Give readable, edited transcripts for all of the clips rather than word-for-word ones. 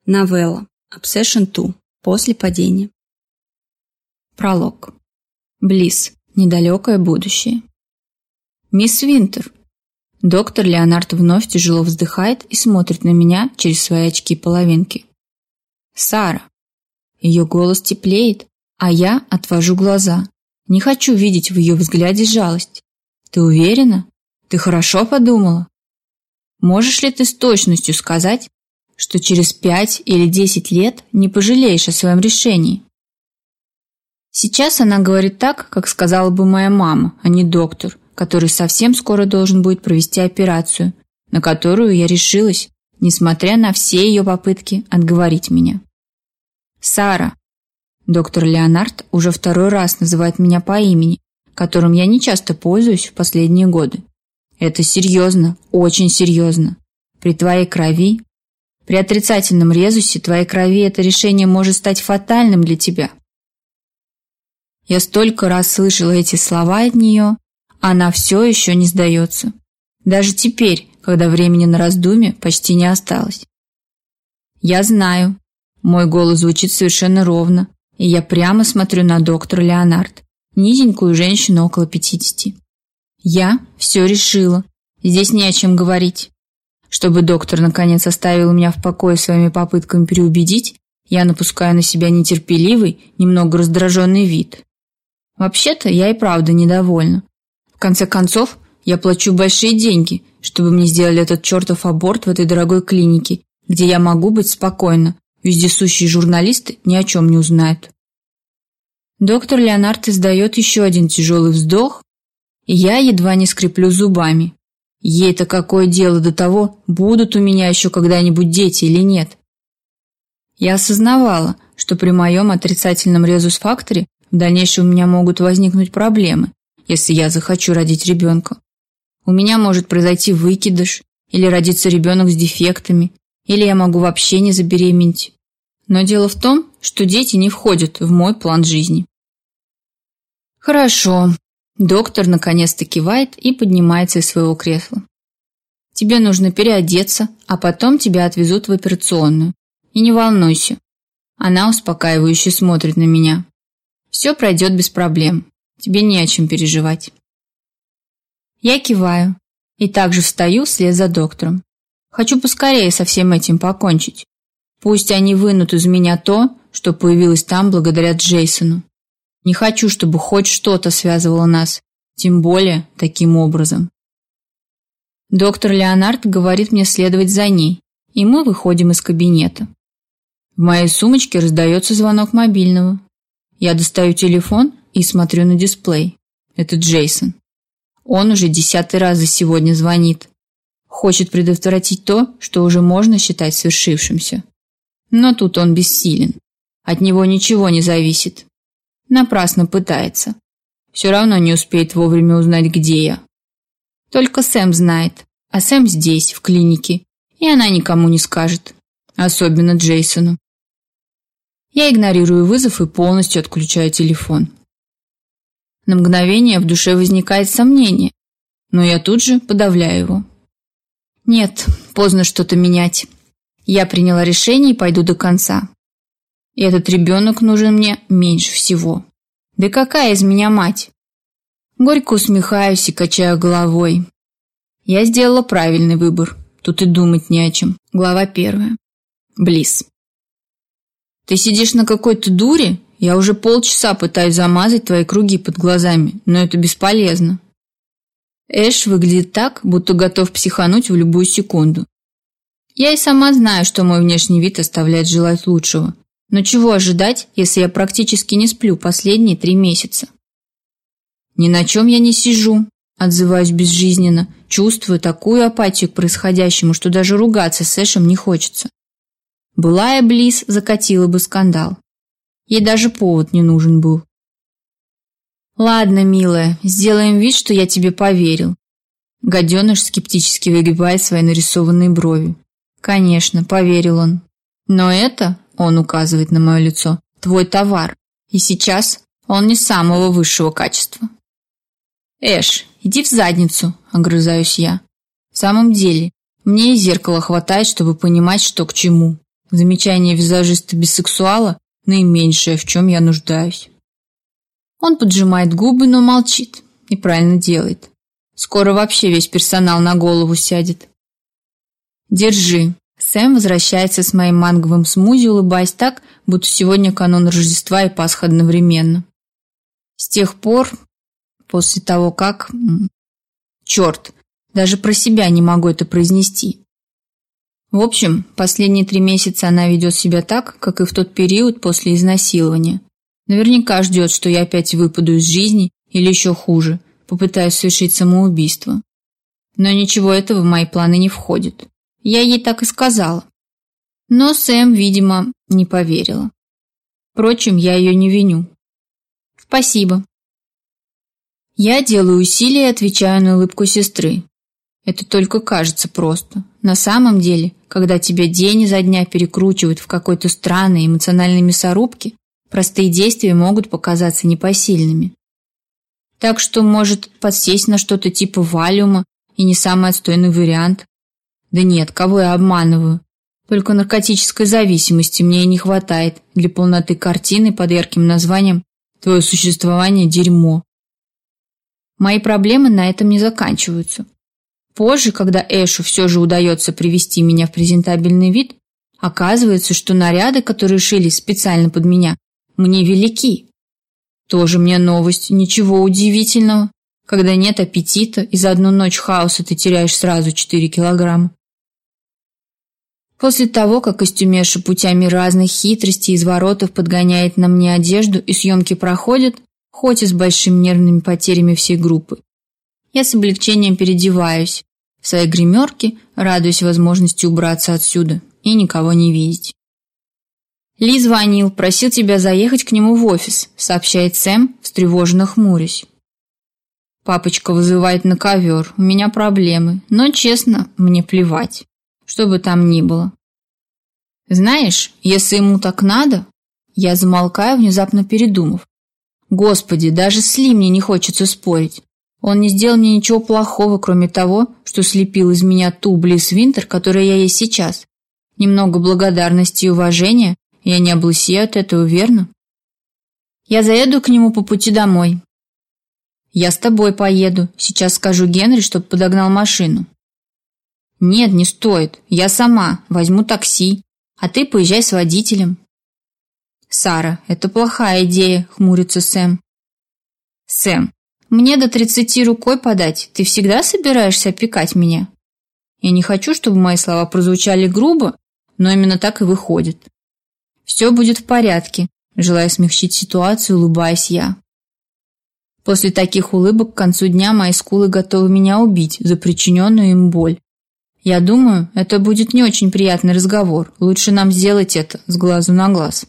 Новелла. Obsession 2. После падения. Пролог. Близ. Недалекое будущее. Мисс Винтер. Доктор Леонард вновь тяжело вздыхает и смотрит на меня через свои очки-половинки. Сара. Ее голос теплеет, а я отвожу глаза. Не хочу видеть в ее взгляде жалость. Ты уверена? Ты хорошо подумала? Можешь ли ты с точностью сказать, что через 5 или 10 лет не пожалеешь о своем решении? Сейчас она говорит так, как сказала бы моя мама, а не доктор, который совсем скоро должен будет провести операцию, на которую я решилась, несмотря на все ее попытки отговорить меня. Сара. Доктор Леонард уже второй раз называет меня по имени, которым я не часто пользуюсь в последние годы. Это серьезно, очень серьезно. При твоей крови, при отрицательном резусе твоей крови это решение может стать фатальным для тебя. Я столько раз слышала эти слова от нее, а она все еще не сдается. Даже теперь, когда времени на раздумье почти не осталось. Я знаю, мой голос звучит совершенно ровно, и я прямо смотрю на доктора Леонард, низенькую женщину около 50. Я все решила, здесь не о чем говорить. Чтобы доктор наконец оставил меня в покое своими попытками переубедить, я напускаю на себя нетерпеливый, немного раздраженный вид. Вообще-то я и правда недовольна. В конце концов, я плачу большие деньги, чтобы мне сделали этот чертов аборт в этой дорогой клинике, где я могу быть спокойна, вездесущие журналисты ни о чем не узнают. Доктор Леонард издает еще один тяжелый вздох, и я едва не скреплю зубами. Ей-то какое дело до того, будут у меня еще когда-нибудь дети или нет? Я осознавала, что при моем отрицательном резус-факторе в дальнейшем у меня могут возникнуть проблемы, если я захочу родить ребенка. У меня может произойти выкидыш, или родиться ребенок с дефектами, или я могу вообще не забеременеть. Но дело в том, что дети не входят в мой план жизни. Хорошо. Доктор наконец-то кивает и поднимается из своего кресла. Тебе нужно переодеться, а потом тебя отвезут в операционную. И не волнуйся. Она успокаивающе смотрит на меня. Все пройдет без проблем. Тебе не о чем переживать. Я киваю и также встаю вслед за доктором. Хочу поскорее со всем этим покончить. Пусть они вынут из меня то, что появилось там благодаря Джейсону. Не хочу, чтобы хоть что-то связывало нас, тем более таким образом. Доктор Леонард говорит мне следовать за ней, и мы выходим из кабинета. В моей сумочке раздается звонок мобильного. Я достаю телефон и смотрю на дисплей. Это Джейсон. Он уже 10-й раз за сегодня звонит. Хочет предотвратить то, что уже можно считать свершившимся. Но тут он бессилен. От него ничего не зависит. Напрасно пытается. Все равно не успеет вовремя узнать, где я. Только Сэм знает, а Сэм здесь, в клинике, и она никому не скажет. Особенно Джейсону. Я игнорирую вызов и полностью отключаю телефон. На мгновение в душе возникает сомнение, но я тут же подавляю его. Нет, поздно что-то менять. Я приняла решение и пойду до конца. И этот ребенок нужен мне меньше всего. Да какая из меня мать? Горько усмехаюсь и качаю головой. Я сделала правильный выбор. Тут и думать не о чем. Глава 1. Близ. Ты сидишь на какой-то дуре? Я уже полчаса пытаюсь замазать твои круги под глазами, но это бесполезно. Эш выглядит так, будто готов психануть в любую секунду. Я и сама знаю, что мой внешний вид оставляет желать лучшего. Но чего ожидать, если я практически не сплю последние 3 месяца? Ни на чем я не сижу, отзываюсь безжизненно, чувствую такую апатию к происходящему, что даже ругаться с Эшем не хочется. Былая Близ закатила бы скандал. Ей даже повод не нужен был. Ладно, милая, сделаем вид, что я тебе поверил. Гаденыш скептически выгибает свои нарисованные брови. Конечно, поверил он. Но это, он указывает на мое лицо, твой товар. И сейчас он не самого высшего качества. Эш, иди в задницу, огрызаюсь я. В самом деле, мне и зеркала хватает, чтобы понимать, что к чему. Замечание визажиста-бисексуала – наименьшее, в чем я нуждаюсь. Он поджимает губы, но молчит. И правильно делает. Скоро вообще весь персонал на голову сядет. Держи. Сэм возвращается с моим манговым смузи, улыбаясь так, будто сегодня канун Рождества и Пасха одновременно. С тех пор, после того как... Черт, даже про себя не могу это произнести. В общем, последние 3 месяца она ведет себя так, как и в тот период после изнасилования. Наверняка ждет, что я опять выпаду из жизни или еще хуже, попытаюсь совершить самоубийство. Но ничего этого в мои планы не входит. Я ей так и сказала. Но Сэм, видимо, не поверила. Впрочем, я ее не виню. Спасибо. Я делаю усилия и отвечаю на улыбку сестры. Это только кажется просто. На самом деле, когда тебя день изо дня перекручивают в какой-то странной эмоциональной мясорубке, простые действия могут показаться непосильными. Так что, может, подсесть на что-то типа валиума и не самый отстойный вариант. Да нет, кого я обманываю? Только наркотической зависимости мне и не хватает для полноты картины под ярким названием «Твое существование – дерьмо». Мои проблемы на этом не заканчиваются. Позже, когда Эшу все же удается привести меня в презентабельный вид, оказывается, что наряды, которые шили специально под меня, мне велики. Тоже мне новость, ничего удивительного. Когда нет аппетита, и за одну ночь хаоса ты теряешь сразу 4 килограмма. После того, как костюмерша путями разных хитростей и изворотов подгоняет на мне одежду и съемки проходят, хоть и с большими нервными потерями всей группы, я с облегчением переодеваюсь в своей гримерке, радуясь возможности убраться отсюда и никого не видеть. «Ли звонил, просил тебя заехать к нему в офис», — сообщает Сэм, встревоженно хмурясь. «Папочка вызывает на ковер, у меня проблемы, но, честно, мне плевать, что бы там ни было». «Знаешь, если ему так надо...» Я замолкаю, внезапно передумав. «Господи, даже с Ли мне не хочется спорить. Он не сделал мне ничего плохого, кроме того, что слепил из меня ту Блисс Винтер, которая я есть сейчас. Немного благодарности и уважения, я не облысею от этого, верно? Я заеду к нему по пути домой». «Я с тобой поеду. Сейчас скажу Генри, чтобы подогнал машину». «Нет, не стоит. Я сама. Возьму такси. А ты поезжай с водителем». «Сара, это плохая идея», — хмурится Сэм. «Сэм, мне до 30 рукой подать. Ты всегда собираешься опекать меня?» Я не хочу, чтобы мои слова прозвучали грубо, но именно так и выходит. «Все будет в порядке», — желая смягчить ситуацию, улыбаясь я. После таких улыбок к концу дня мои скулы готовы меня убить за причиненную им боль. Я думаю, это будет не очень приятный разговор. Лучше нам сделать это с глазу на глаз.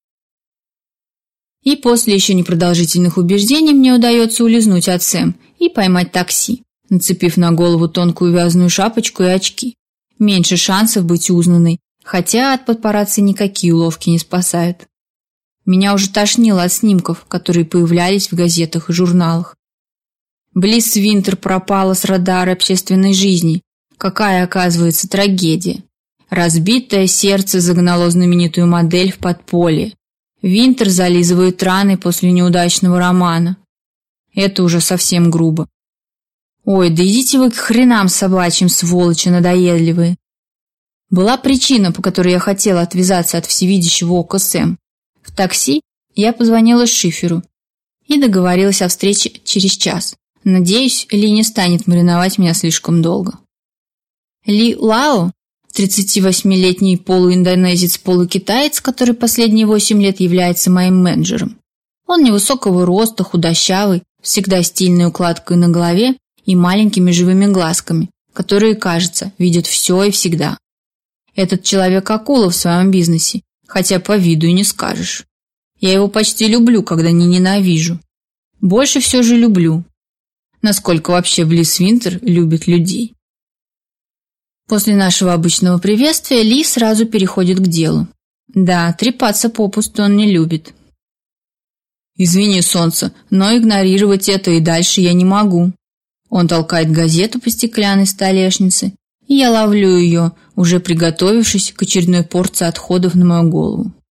И после еще непродолжительных убеждений мне удается улизнуть от Сэм и поймать такси, нацепив на голову тонкую вязаную шапочку и очки. Меньше шансов быть узнанной, хотя от папарацци никакие уловки не спасают. Меня уже тошнило от снимков, которые появлялись в газетах и журналах. Блисс Винтер пропала с радара общественной жизни. Какая, оказывается, трагедия. Разбитое сердце загнало знаменитую модель в подполье. Винтер зализывает раны после неудачного романа. Это уже совсем грубо. Ой, да идите вы к хренам собачьим, сволочи надоедливые. Была причина, по которой я хотела отвязаться от всевидящего ока Сэм. В такси я позвонила Шиферу и договорилась о встрече через час. Надеюсь, Ли не станет мариновать меня слишком долго. Ли Лао, 38-летний полуиндонезец-полукитаец, который последние 8 лет является моим менеджером. Он невысокого роста, худощавый, всегда стильной укладкой на голове и маленькими живыми глазками, которые, кажется, видят все и всегда. Этот человек акула в своем бизнесе, хотя по виду и не скажешь. Я его почти люблю, когда не ненавижу. Больше все же люблю. Насколько вообще Блисс Винтер любит людей. После нашего обычного приветствия Ли сразу переходит к делу. Да, трепаться попусту он не любит. «Извини, солнце, но игнорировать это и дальше я не могу». Он толкает газету по стеклянной столешнице и я ловлю ее, уже приготовившись к очередной порции отходов на мою голову.